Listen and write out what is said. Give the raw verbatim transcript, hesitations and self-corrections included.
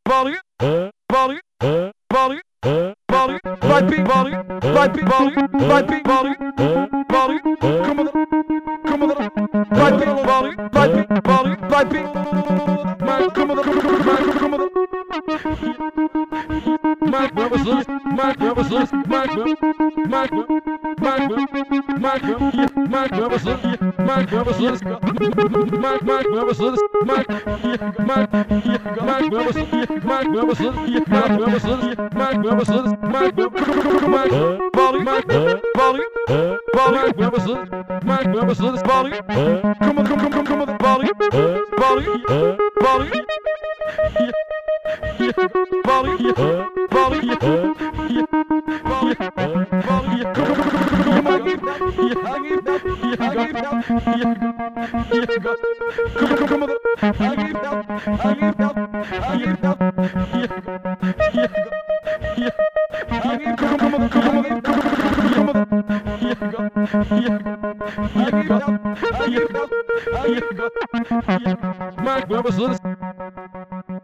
Bali, Bali, Bali, Bali, vai ping, Bali, vai ping, Bali, vai ping, Bali, Bali, come on, come on, vai ping, Bali, vai ping, Bali, vai ping, Mike, come on, Mike, come on, Mike, nervous, Mike, nervous, Mike, Mike, Mike, Mike, Mike, nervous, Mike, nervous, Mike, Mike, nervous, Mike, Mike, Mike, nervous, Mike, nervous, Mike, nervous, Mike, nervous, Mike, Mike, Bali, Mike, Bali, Bali, Mike, nervous, Mike, nervous, Bali, come on, come on, come on, come on, Bali, Bali, Bali, Bali, Bali, Bali, Bali, come on, come on, come on, come on, I give help, I give help, I give help, come on, come on, come on, come on, I give help, I give help, I give help, Mike, nervous,